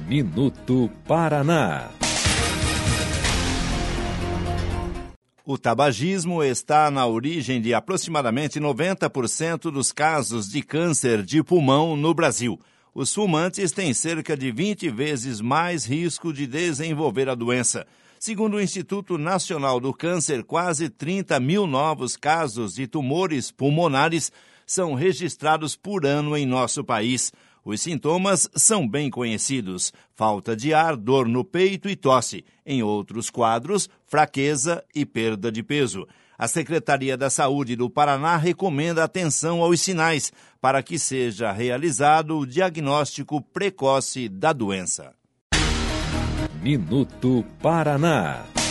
Minuto Paraná. O tabagismo está na origem de aproximadamente 90% dos casos de câncer de pulmão no Brasil. Os fumantes têm cerca de 20 vezes mais risco de desenvolver a doença. Segundo o Instituto Nacional do Câncer, quase 30 mil novos casos de tumores pulmonares são registrados por ano em nosso país. Os sintomas são bem conhecidos: falta de ar, dor no peito e tosse. Em outros quadros, fraqueza e perda de peso. A Secretaria da Saúde do Paraná recomenda atenção aos sinais para que seja realizado o diagnóstico precoce da doença. Minuto Paraná.